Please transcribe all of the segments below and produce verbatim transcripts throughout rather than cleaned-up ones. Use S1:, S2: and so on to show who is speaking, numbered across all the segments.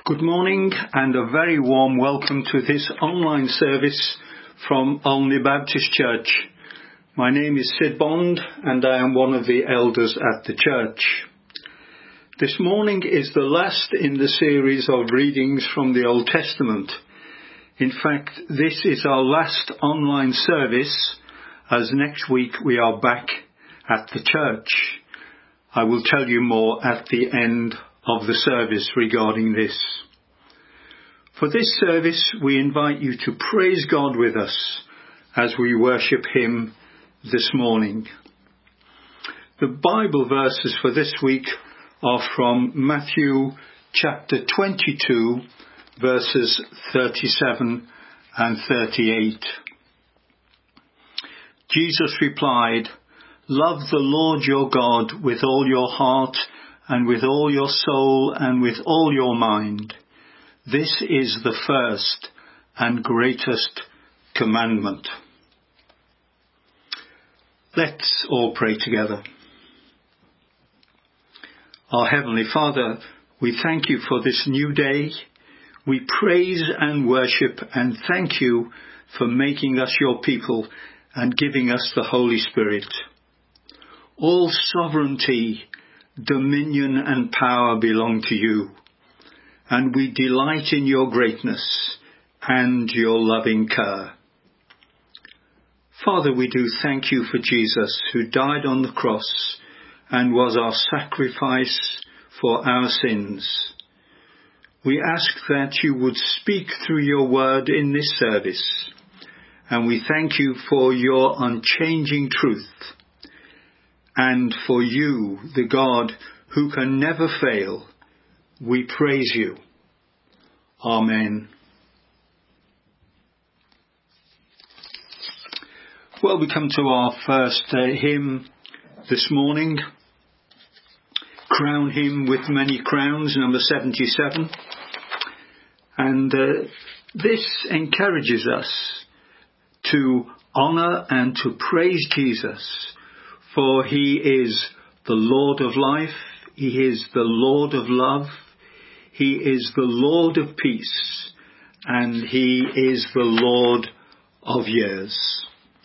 S1: Good morning and a very warm welcome to this online service from Olney Baptist Church. My name is Sid Bond and I am one of the elders at the church. This morning is the last in the series of readings from the Old Testament. In fact, this is our last online service, as next week we are back at the church. I will tell you more at the end of the service regarding this. For this service, we invite you to praise God with us as we worship Him this morning. The Bible verses for this week are from Matthew chapter twenty-two, verses thirty-seven and thirty-eight. Jesus replied, "Love the Lord your God with all your heart and with all your soul and with all your mind. This is the first and greatest commandment." Let's all pray together. Our Heavenly Father, we thank you for this new day. We praise and worship and thank you for making us your people and giving us the Holy Spirit. All sovereignty, dominion and power belong to you, and we delight in your greatness and your loving care. Father, we do thank you for Jesus, who died on the cross and was our sacrifice for our sins. We ask that you would speak through your word in this service, and we thank you for your unchanging truth. And for you, the God who can never fail, we praise you. Amen. Well, we come to our first uh, hymn this morning. Crown Him with Many Crowns, number seventy-seven. And uh, this encourages us to honour and to praise Jesus, for He is the Lord of life, He is the Lord of love, He is the Lord of peace, and He is the Lord of years.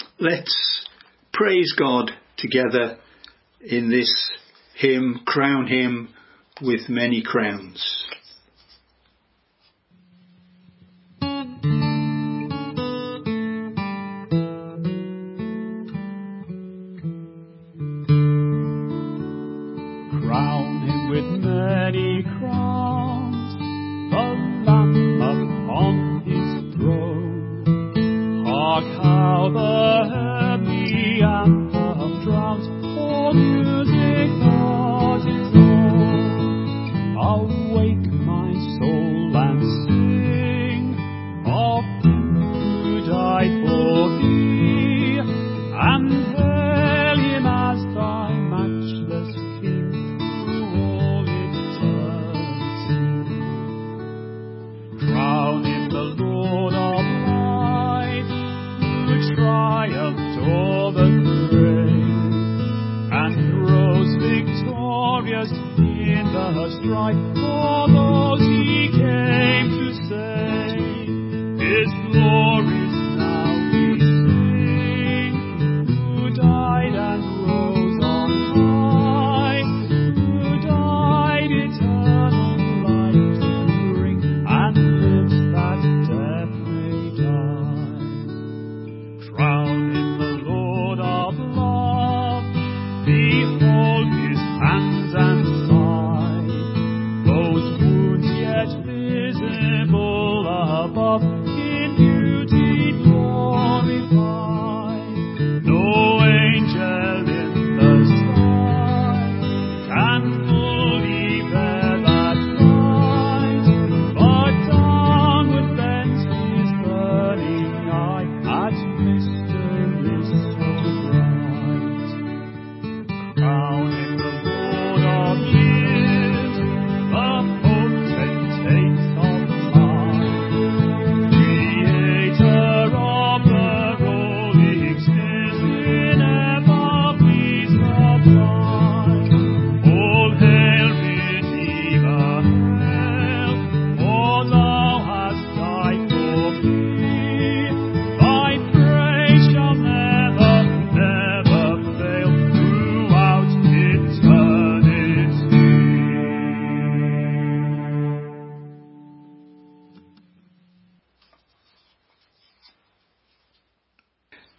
S1: Let's praise God together in this hymn, Crown Him with Many Crowns.
S2: Above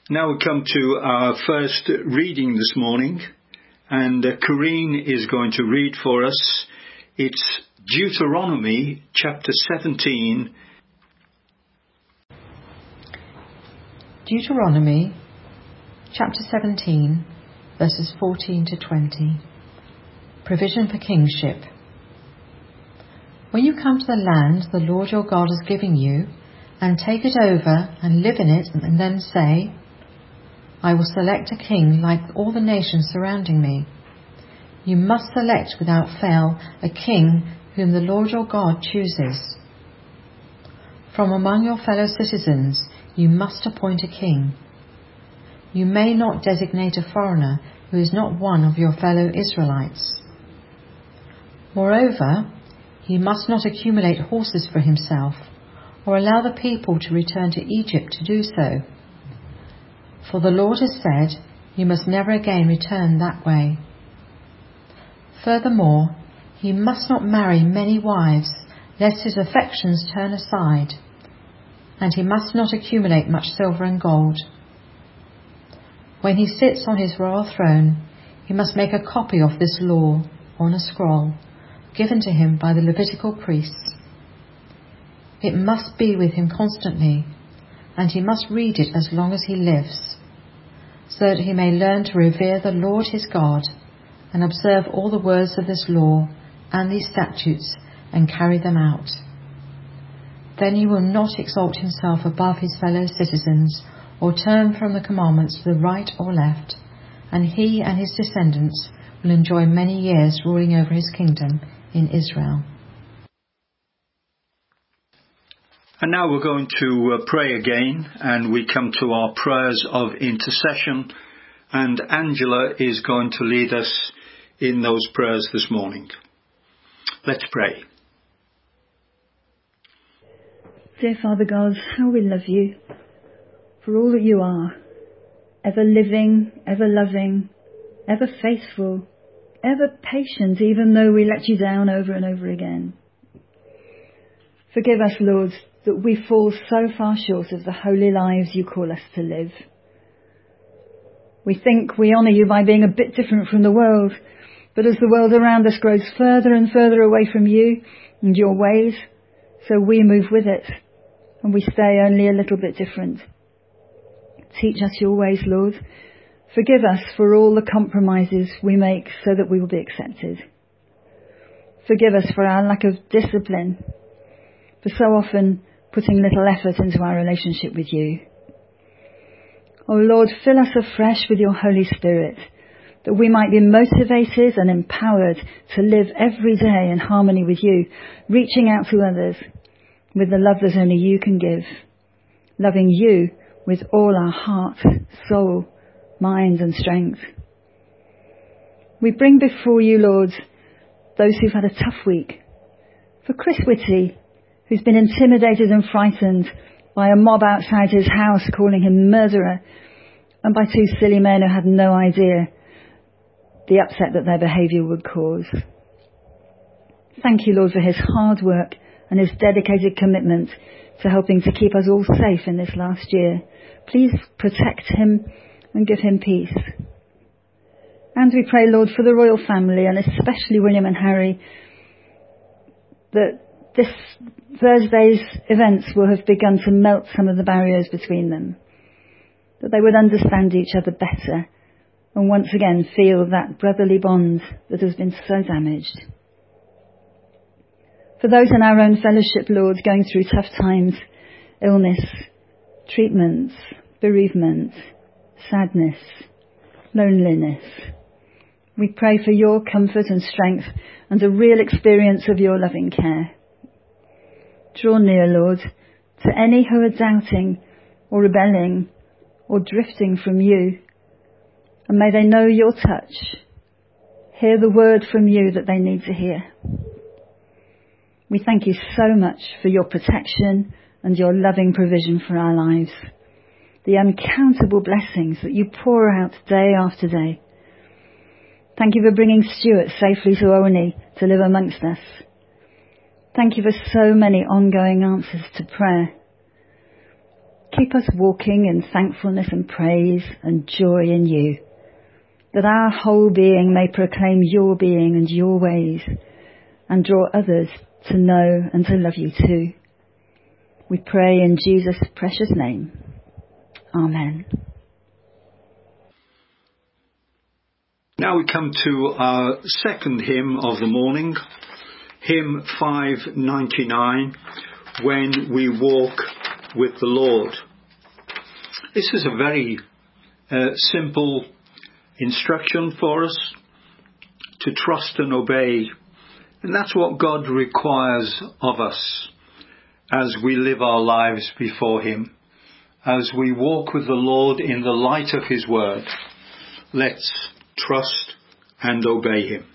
S1: Now we come to our first reading this morning, and uh, Corinne is going to read for us. It's Deuteronomy chapter seventeen.
S2: Deuteronomy chapter seventeen, verses fourteen to twenty. Provision for kingship. When you come to the land the Lord your God is giving you, and take it over and live in it, and then say, I will select a king like all the nations surrounding me. You must select without fail a king whom the Lord your God chooses. From among your fellow citizens you must appoint a king. You may not designate a foreigner who is not one of your fellow Israelites. Moreover, he must not accumulate horses for himself, or allow the people to return to Egypt to do so. For the Lord has said, you must never again return that way. Furthermore, he must not marry many wives, lest his affections turn aside, and he must not accumulate much silver and gold. When he sits on his royal throne, he must make a copy of this law on a scroll, given to him by the Levitical priests. It must be with him constantly, and he must read it as long as he lives, so that he may learn to revere the Lord his God, and observe all the words of this law and these statutes, and carry them out. Then he will not exalt himself above his fellow citizens, or turn from the commandments to the right or left, and he and his descendants will enjoy many years ruling over his kingdom in Israel.
S1: And now we're going to uh, pray again, and we come to our prayers of intercession, and Angela is going to lead us in those prayers this morning. Let's pray.
S3: Dear Father God, how we love you for all that you are, ever living, ever loving, ever faithful, ever patient, even though we let you down over and over again. Forgive us, Lord, that we fall so far short of the holy lives you call us to live. We think we honour you by being a bit different from the world, but as the world around us grows further and further away from you and your ways, so we move with it, and we stay only a little bit different. Teach us your ways, Lord. Forgive us for all the compromises we make so that we will be accepted. Forgive us for our lack of discipline, for so often putting little effort into our relationship with you. Oh Lord, fill us afresh with your Holy Spirit, that we might be motivated and empowered to live every day in harmony with you, reaching out to others with the love that only you can give, loving you with all our heart, soul, mind and strength. We bring before you, Lord, those who've had a tough week. For Chris Whitty, who's been intimidated and frightened by a mob outside his house calling him murderer, and by two silly men who had no idea the upset that their behaviour would cause. Thank you, Lord, for his hard work and his dedicated commitment to helping to keep us all safe in this last year. Please protect him and give him peace. And we pray, Lord, for the royal family, and especially William and Harry, that this Thursday's events will have begun to melt some of the barriers between them, that they would understand each other better and once again feel that brotherly bond that has been so damaged. For those in our own fellowship, Lord, going through tough times, illness, treatments, bereavement, sadness, loneliness, we pray for your comfort and strength and a real experience of your loving care. Draw near, Lord, to any who are doubting or rebelling or drifting from you, and may they know your touch, hear the word from you that they need to hear. We thank you so much for your protection and your loving provision for our lives, the uncountable blessings that you pour out day after day. Thank you for bringing Stuart safely to Olney to live amongst us. Thank you for so many ongoing answers to prayer. keep us walking in thankfulness and praise and joy in you, that our whole being may proclaim your being and your ways and draw others to know and to love you too. We pray in Jesus' precious name. Amen.
S1: Now we come to our second hymn of the morning, hymn five ninety-nine, When We Walk with the Lord. This is a very uh, simple instruction for us to trust and obey, and that's what God requires of us as we live our lives before him, as we walk with the Lord in the light of his word. Let's trust and obey him.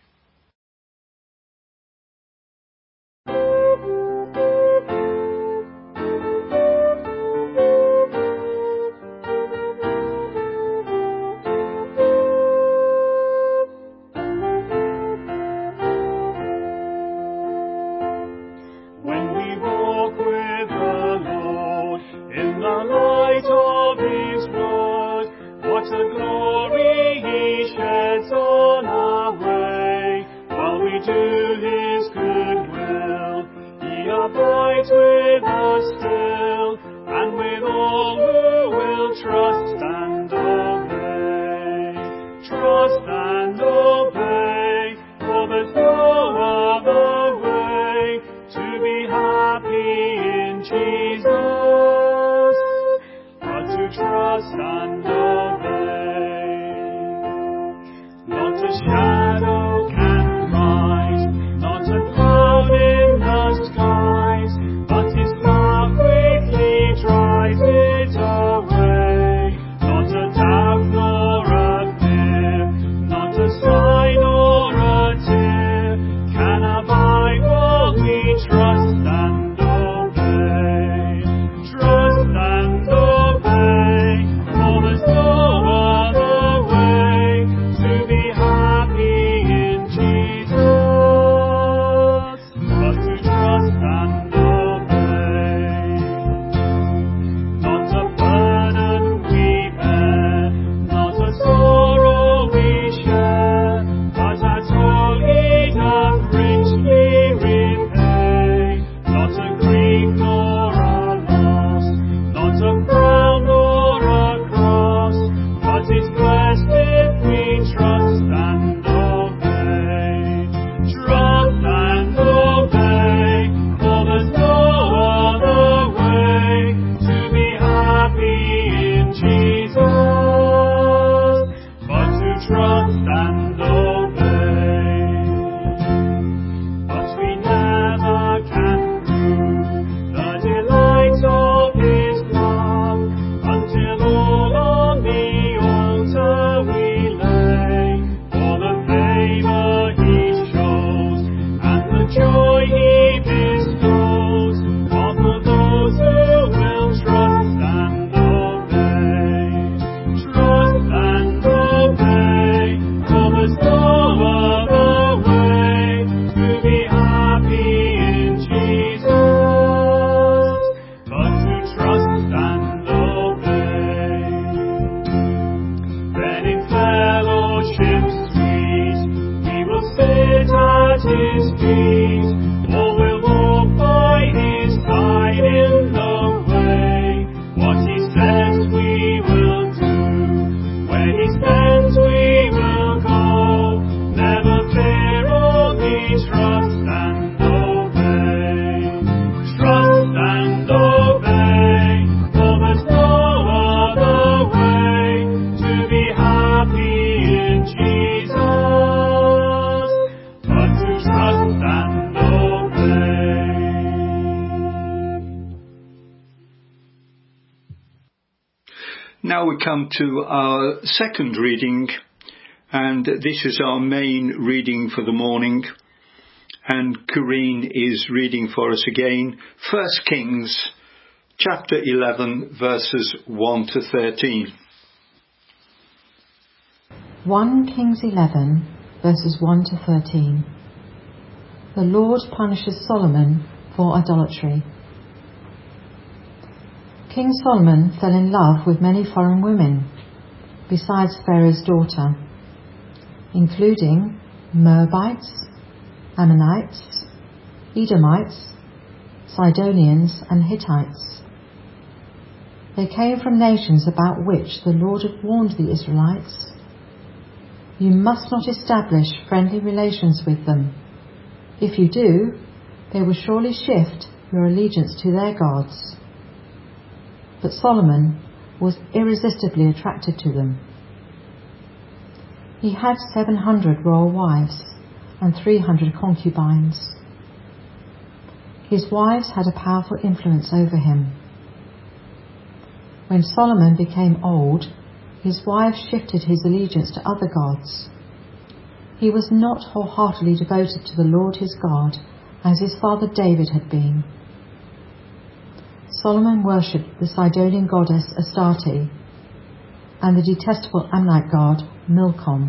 S1: Now we come to our second reading, and this is our main reading for the morning, and Corinne is reading for us again, First Kings chapter eleven verses one to thirteen.
S2: First Kings eleven verses one to thirteen. The Lord punishes Solomon for idolatry. King Solomon fell in love with many foreign women, besides Pharaoh's daughter, including Moabites, Ammonites, Edomites, Sidonians and Hittites. They came from nations about which the Lord had warned the Israelites. You must not establish friendly relations with them. If you do, they will surely shift your allegiance to their gods. But Solomon was irresistibly attracted to them. He had seven hundred royal wives and three hundred concubines. His wives had a powerful influence over him. When Solomon became old, his wives shifted his allegiance to other gods. He was not wholeheartedly devoted to the Lord his God, as his father David had been. Solomon worshipped the Sidonian goddess Astarte and the detestable Ammonite god Milcom.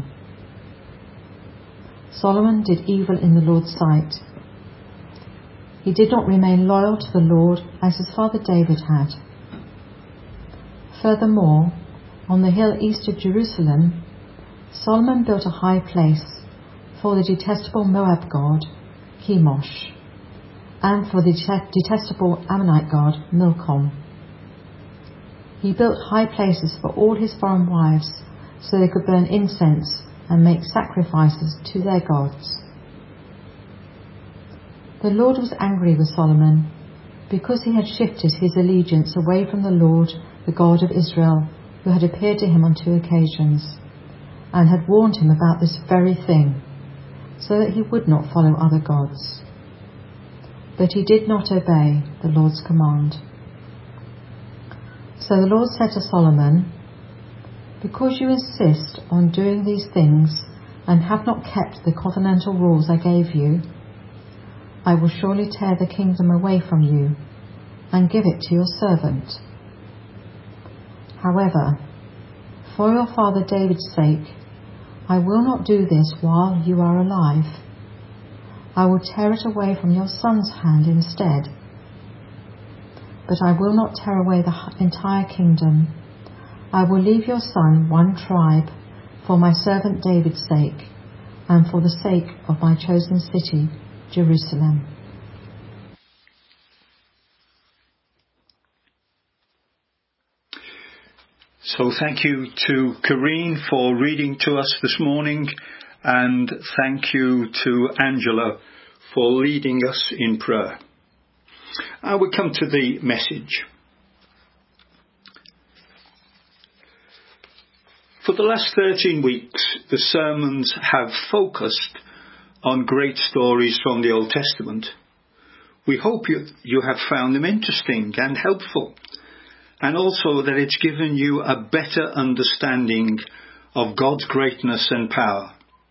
S2: Solomon did evil in the Lord's sight. He did not remain loyal to the Lord as his father David had. Furthermore, on the hill east of Jerusalem, Solomon built a high place for the detestable Moab god Chemosh and for the detestable Ammonite god Milcom. He built high places for all his foreign wives so they could burn incense and make sacrifices to their gods. The Lord was angry with Solomon because he had shifted his allegiance away from the Lord, the God of Israel, who had appeared to him on two occasions, and had warned him about this very thing, so that he would not follow other gods. But he did not obey the Lord's command. So the Lord said to Solomon, "Because you insist on doing these things and have not kept the covenantal rules I gave you, I will surely tear the kingdom away from you and give it to your servant. However, for your father David's sake, I will not do this while you are alive. I will tear it away from your son's hand instead. But I will not tear away the entire kingdom. I will leave your son one tribe for my servant David's sake and for the sake of my chosen city, Jerusalem."
S1: So thank you to Kareen for reading to us this morning, and thank you to Angela for leading us in prayer. Uh, we come to the message. For the last thirteen weeks, the sermons have focused on great stories from the Old Testament. We hope you, you have found them interesting and helpful, and also that it's given you a better understanding of God's greatness and power.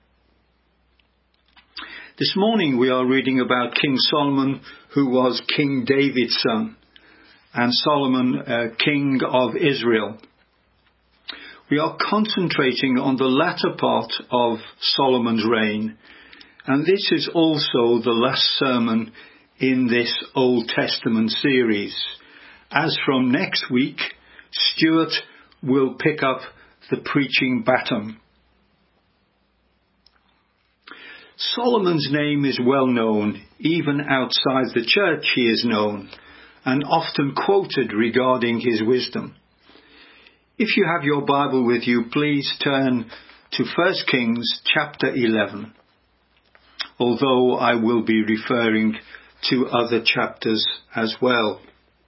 S1: This morning we are reading about King Solomon, who was King David's son, and Solomon, uh, king of Israel. We are concentrating on the latter part of Solomon's reign, and this is also the last sermon in this Old Testament series. As from next week, Stuart will pick up the preaching baton. Solomon's name is well known. Even outside the church he is known and often quoted regarding his wisdom. If you have your Bible with you, please turn to First Kings chapter eleven, although I will be referring to other chapters as well.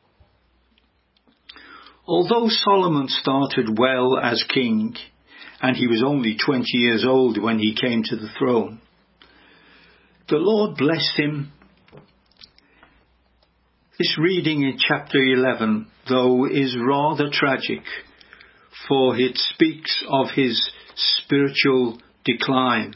S1: Although Solomon started well as king, and he was only twenty years old when he came to the throne, the Lord blessed him. This reading in chapter eleven, though, is rather tragic, for it speaks of his spiritual decline.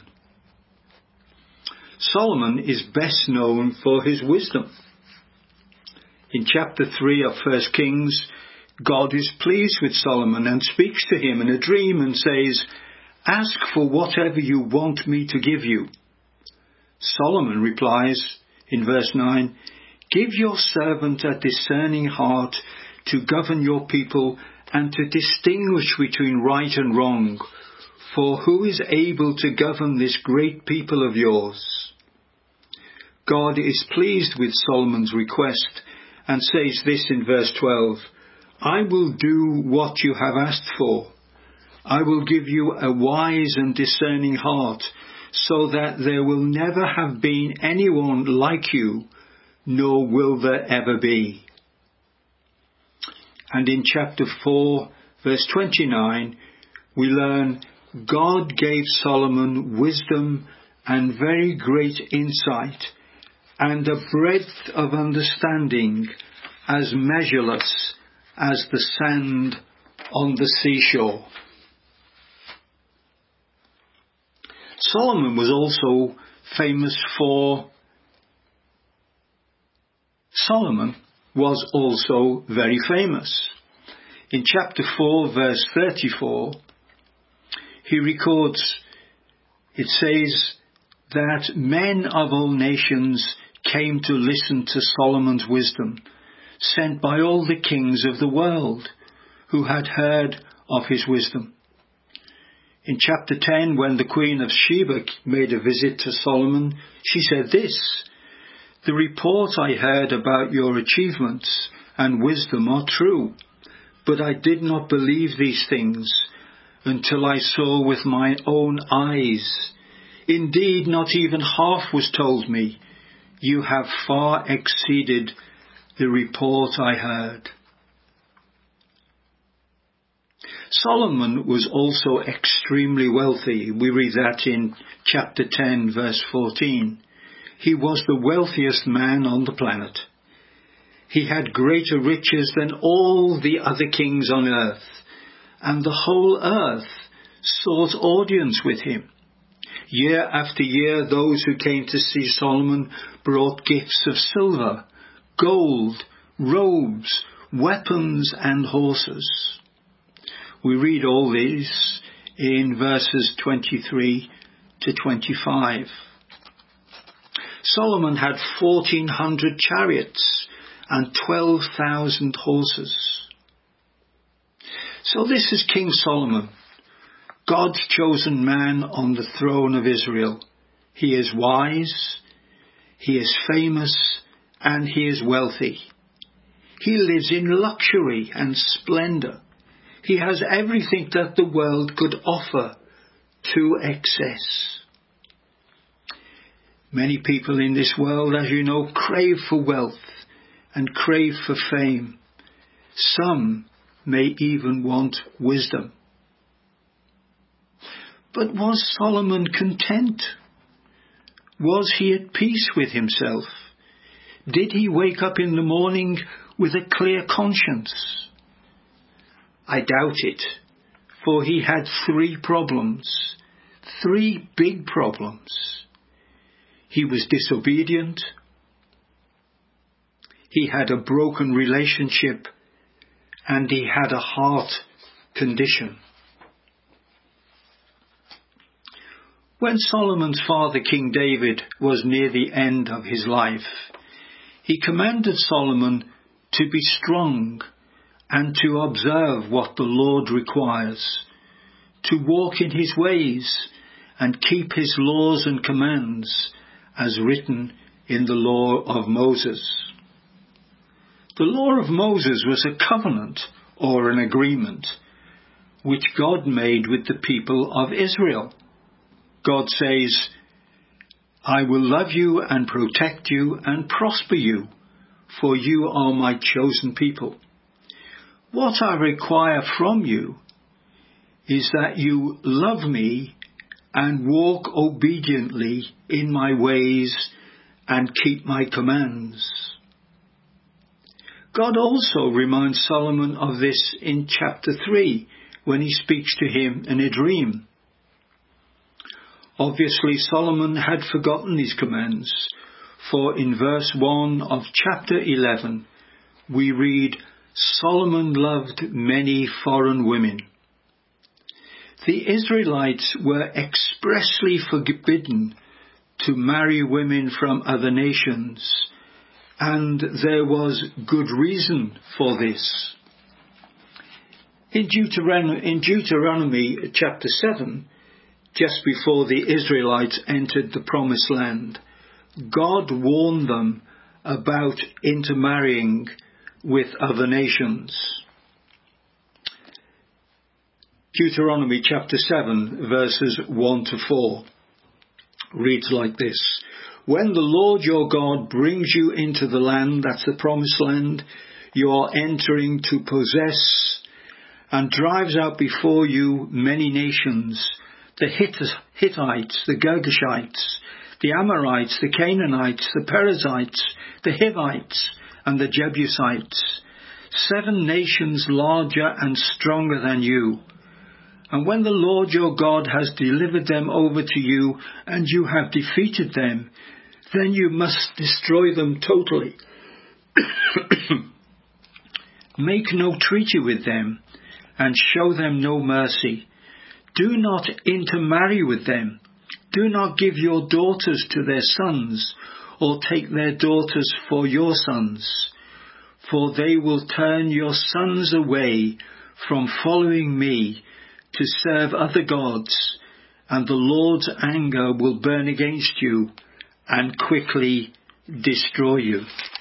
S1: Solomon is best known for his wisdom. In chapter three of First Kings, God is pleased with Solomon and speaks to him in a dream and says, "Ask for whatever you want me to give you." Solomon replies in verse nine, "Give your servant a discerning heart to govern your people and to distinguish between right and wrong. For who is able to govern this great people of yours? God is pleased with Solomon's request and says this in verse twelve, I will do what you have asked for. I will give you a wise and discerning heart, so that there will never have been anyone like you, nor will there ever be. And in chapter four, verse twenty-nine, we learn God gave Solomon wisdom and very great insight, and a breadth of understanding as measureless as the sand on the seashore. Solomon was also famous for Solomon was also very famous. In chapter four, verse thirty-four, he records, it says that men of all nations came to listen to Solomon's wisdom, sent by all the kings of the world who had heard of his wisdom. In chapter ten, when the Queen of Sheba made a visit to Solomon, she said this, the report I heard about your achievements and wisdom are true, but I did not believe these things until I saw with my own eyes. Indeed, not even half was told me. You have far exceeded the report I heard. Solomon was also extremely wealthy. We read that in chapter ten, verse fourteen. He was the wealthiest man on the planet. He had greater riches than all the other kings on earth, and the whole earth sought audience with him. Year after year, those who came to see Solomon brought gifts of silver, gold, robes, weapons, and horses. We read all these in verses twenty-three to twenty-five. Solomon had fourteen hundred chariots and twelve thousand horses. So this is King Solomon, God's chosen man on the throne of Israel. He is wise, he is famous, and he is wealthy. He lives in luxury and splendor. He has everything that the world could offer to excess. Many people in this world, as you know, crave for wealth and crave for fame. Some may even want wisdom. But was Solomon content? Was he at peace with himself? Did he wake up in the morning with a clear conscience? I doubt it, for he had three problems, three big problems. He was disobedient, he had a broken relationship, and he had a heart condition. When Solomon's father, King David, was near the end of his life, he commanded Solomon to be strong and to observe what the Lord requires, to walk in his ways and keep his laws and commands as written in the law of Moses. The law of Moses was a covenant or an agreement which God made with the people of Israel. God says, I will love you and protect you and prosper you, for you are my chosen people. What I require from you is that you love me and walk obediently in my ways and keep my commands. God also reminds Solomon of this in chapter three when he speaks to him in a dream. Obviously, Solomon had forgotten his commands, for in verse one of chapter eleven we read, Solomon loved many foreign women. The Israelites were expressly forbidden to marry women from other nations, and there was good reason for this. In Deuteronomy, in Deuteronomy chapter seven, just before the Israelites entered the promised land, God warned them about intermarrying with other nations. Deuteronomy chapter seven, verses one to four, reads like this. When the Lord your God brings you into the land, that's the promised land, you are entering to possess, and drives out before you many nations, the Hittites, the Girgashites, the Amorites, the Canaanites, the Perizzites, the Hivites, and the Jebusites, seven nations larger and stronger than you. And when the Lord your God has delivered them over to you, and you have defeated them, then you must destroy them totally. Make no treaty with them, and show them no mercy. Do not intermarry with them. Do not give your daughters to their sons, or take their daughters for your sons. For they will turn your sons away from following me to serve other gods, and the Lord's anger will burn against you and quickly destroy you.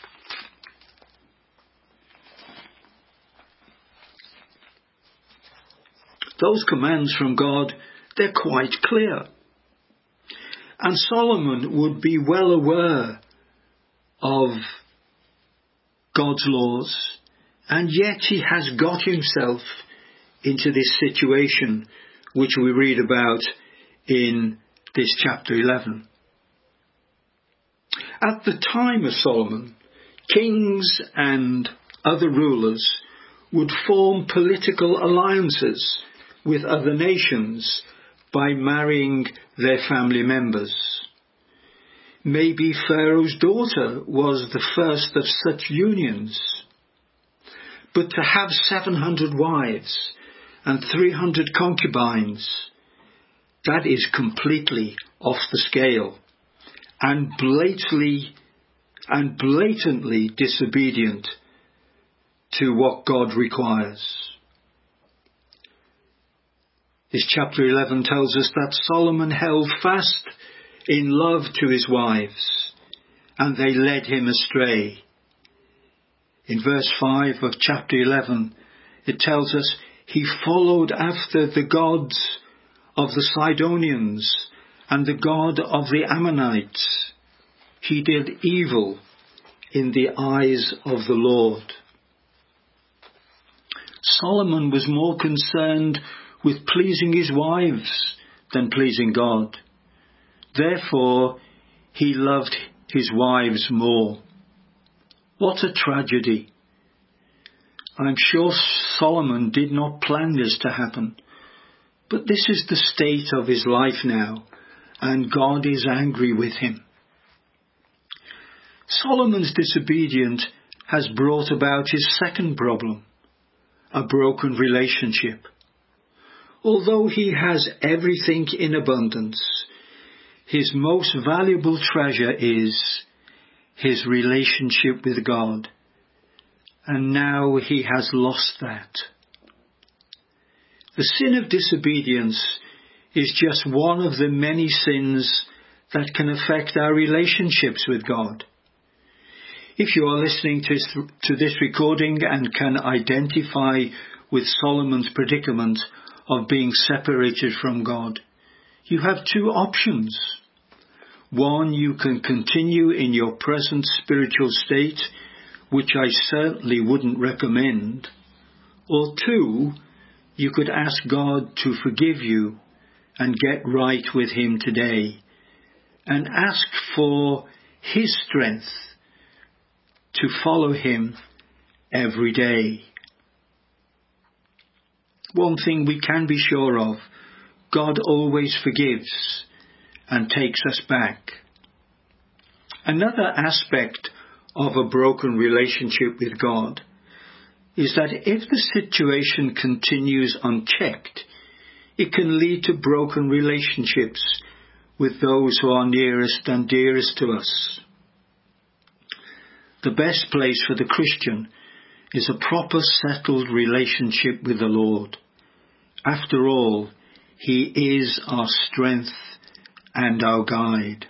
S1: Those commands from God, they're quite clear. And Solomon would be well aware of God's laws, and yet he has got himself into this situation which we read about in this chapter eleven. At the time of Solomon, kings and other rulers would form political alliances with other nations by marrying their family members. Maybe Pharaoh's daughter was the first of such unions. But to have seven hundred wives and three hundred concubines, that is completely off the scale and blatantly and blatantly disobedient to what God requires. This chapter eleven tells us that Solomon held fast in love to his wives, and they led him astray. In verse five of chapter eleven, it tells us he followed after the gods of the Sidonians and the god of the Ammonites. He did evil in the eyes of the Lord. Solomon was more concerned with pleasing his wives than pleasing God. Therefore, he loved his wives more. What a tragedy. I'm sure Solomon did not plan this to happen, but this is the state of his life now, and God is angry with him. Solomon's disobedience has brought about his second problem, a broken relationship. Although he has everything in abundance, his most valuable treasure is his relationship with God. And now he has lost that. The sin of disobedience is just one of the many sins that can affect our relationships with God. If you are listening to, to this recording and can identify with Solomon's predicament of being separated from God, you have two options. One, you can continue in your present spiritual state, which I certainly wouldn't recommend. Or two, you could ask God to forgive you and get right with him today, and ask for his strength to follow him every day. One thing we can be sure of, God always forgives and takes us back. Another aspect of a broken relationship with God is that if the situation continues unchecked, it can lead to broken relationships with those who are nearest and dearest to us. The best place for the Christian is a proper settled relationship with the Lord. After all, He is our strength and our guide.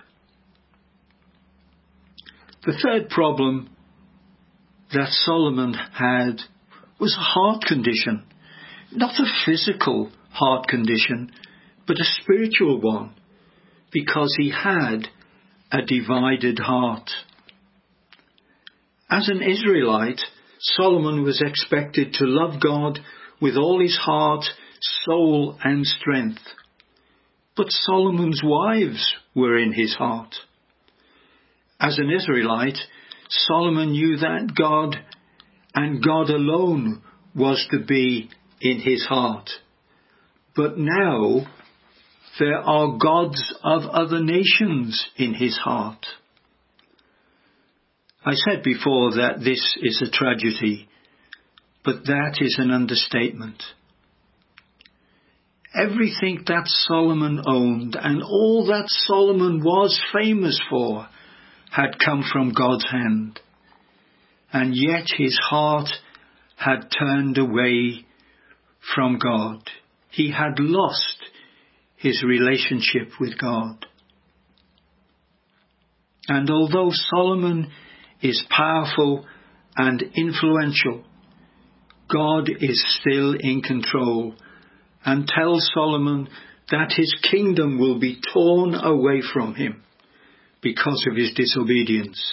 S1: The third problem that Solomon had was a heart condition. Not a physical heart condition, but a spiritual one, because he had a divided heart. As an Israelite, Solomon was expected to love God with all his heart, soul and strength. But Solomon's wives were in his heart. As an Israelite, Solomon knew that God and God alone was to be in his heart. But now there are gods of other nations in his heart. I said before that this is a tragedy, but that is an understatement. Everything that Solomon owned and all that Solomon was famous for had come from God's hand, and yet his heart had turned away from God. He had lost his relationship with God. And although Solomon is powerful and influential, God is still in control and tells Solomon that his kingdom will be torn away from him because of his disobedience.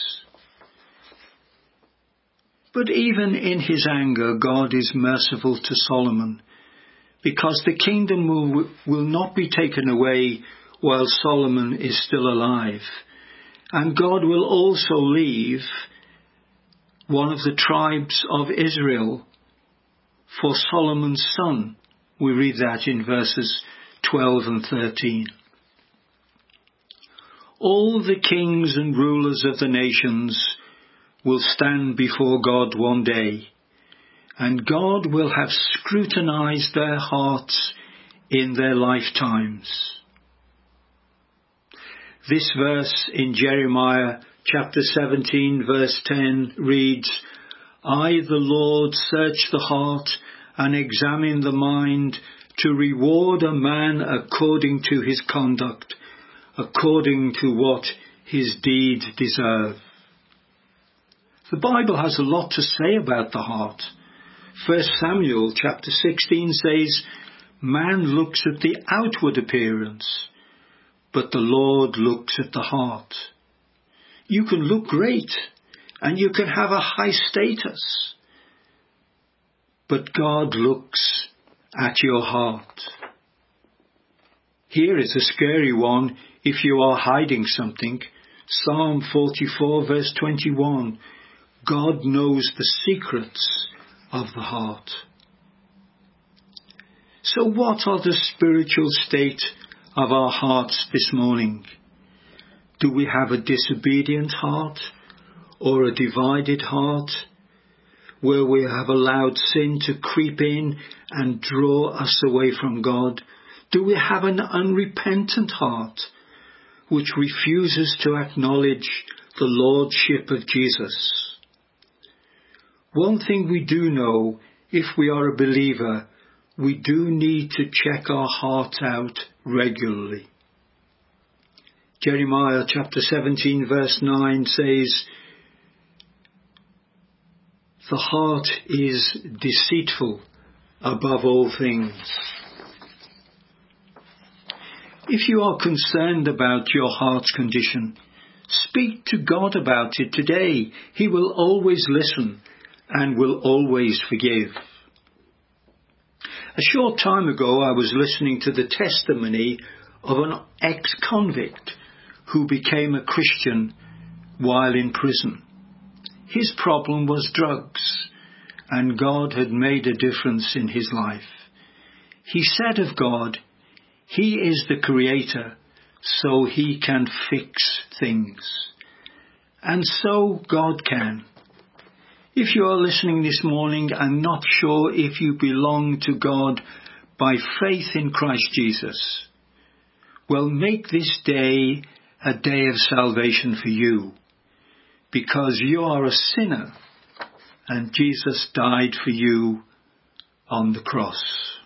S1: But even in his anger, God is merciful to Solomon, because the kingdom will, will not be taken away while Solomon is still alive. And God will also leave one of the tribes of Israel for Solomon's son. We read that in verses twelve and thirteen. All the kings and rulers of the nations will stand before God one day, and God will have scrutinized their hearts in their lifetimes. This verse in Jeremiah chapter seventeen verse ten reads, I, the Lord, search the heart and examine the mind to reward a man according to his conduct, according to what his deeds deserve. The Bible has a lot to say about the heart. First Samuel chapter sixteen says, man looks at the outward appearance, but the Lord looks at the heart. You can look great and you can have a high status, but God looks at your heart. Here is a scary one if you are hiding something. Psalm forty-four verse twenty-one. God knows the secrets of the heart. So what are the spiritual state of our hearts this morning? Do we have a disobedient heart or a divided heart where we have allowed sin to creep in and draw us away from God? Do we have an unrepentant heart which refuses to acknowledge the lordship of Jesus? One thing we do know, if we are a believer, we do need to check our hearts out regularly. Jeremiah chapter seventeen verse nine says, the heart is deceitful above all things. If you are concerned about your heart's condition, speak to God about it today. He will always listen and will always forgive. A short time ago, I was listening to the testimony of an ex-convict who became a Christian while in prison. His problem was drugs, and God had made a difference in his life. He said of God, He is the Creator, so He can fix things. And so God can. If you are listening this morning and not sure if you belong to God by faith in Christ Jesus, well, make this day a day of salvation for you. because you are a sinner and Jesus died for you on the cross.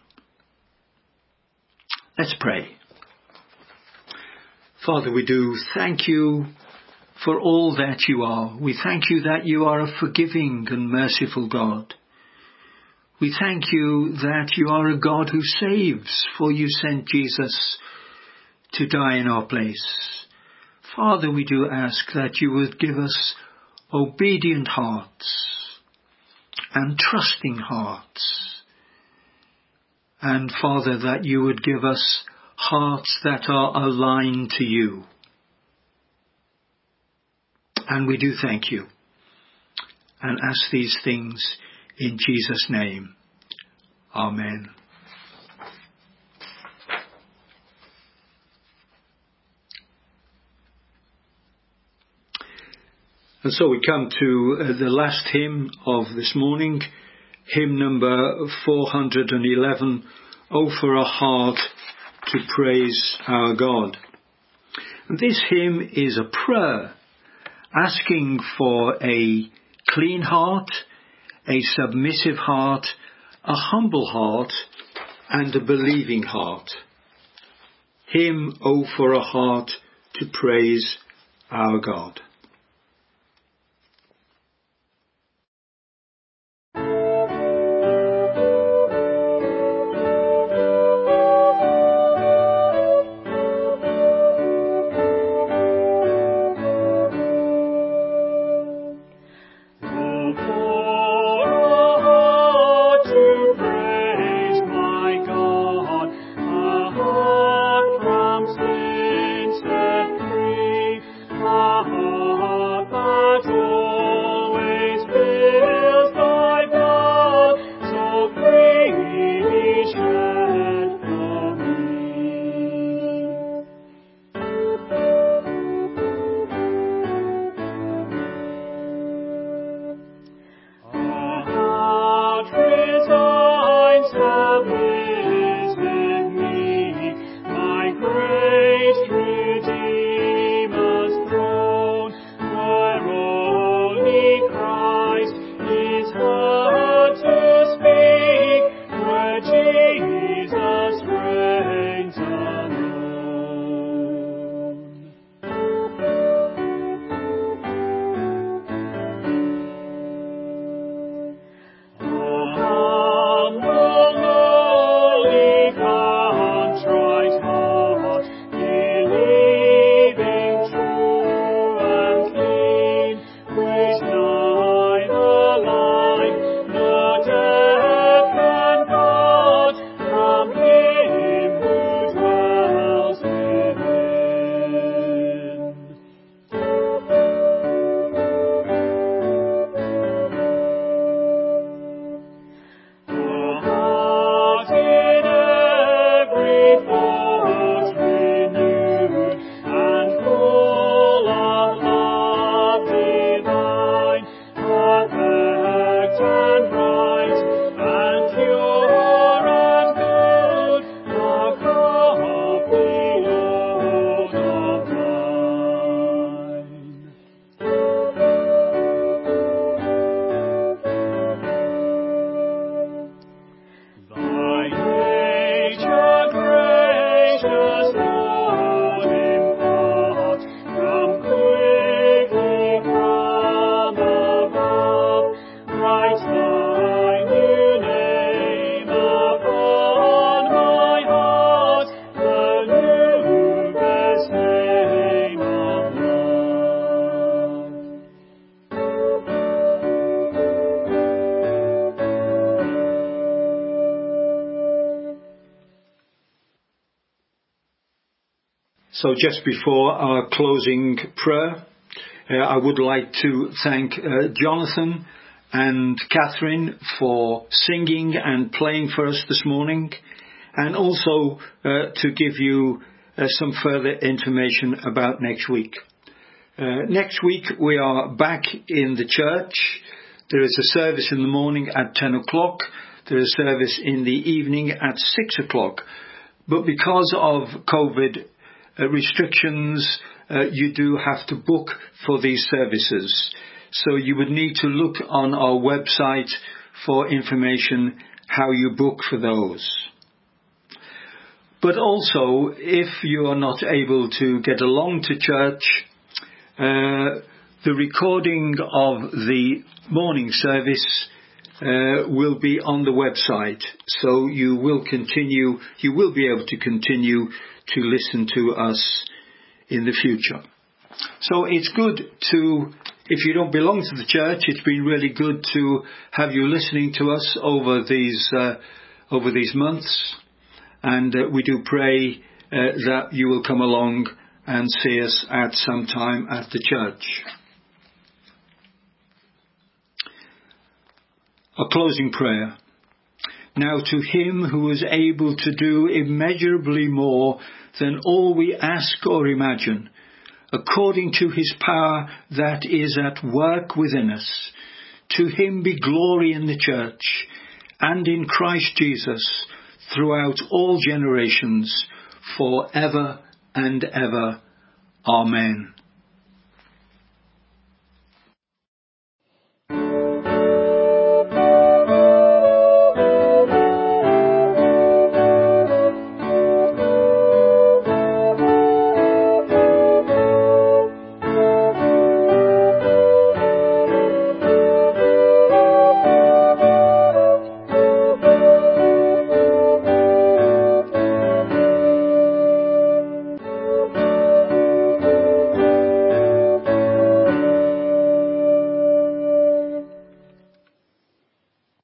S1: Let's pray. Father, we do thank you for all that you are. We thank you that you are a forgiving and merciful God. We thank you that you are a God who saves, for you sent Jesus to die in our place. Father, we do ask that you would give us obedient hearts and trusting hearts. And Father, that you would give us hearts that are aligned to you. And we do thank you and ask these things in Jesus' name. Amen. And so we come to uh, the last hymn of this morning, hymn number four hundred eleven, Oh, for a Heart to Praise Our God. And this hymn is a prayer asking for a clean heart, a submissive heart, a humble heart, and a believing heart. Hymn, Oh, for a Heart to Praise Our God. So just before our closing prayer, uh, I would like to thank uh, Jonathan and Catherine for singing and playing for us this morning, and also uh, to give you uh, some further information about next week. Uh, next week we are back in the church. There is a service in the morning at ten o'clock. There is a service in the evening at six o'clock. But because of COVID uh, restrictions, uh, uh, you do have to book for these services. So you would need to look on our website for information how you book for those. But also, if you are not able to get along to church, uh, the recording of the morning service uh, will be on the website. So you will continue, you will be able to continue to listen to us in the future. So it's good to, if you don't belong to the church, it's been really good to have you listening to us over these uh, over these months, and uh, we do pray uh, that you will come along and see us at some time at the church. A closing prayer. Now to him who is able to do immeasurably more than all we ask or imagine, according to his power that is at work within us, to him be glory in the church and in Christ Jesus throughout all generations, for ever and ever. Amen.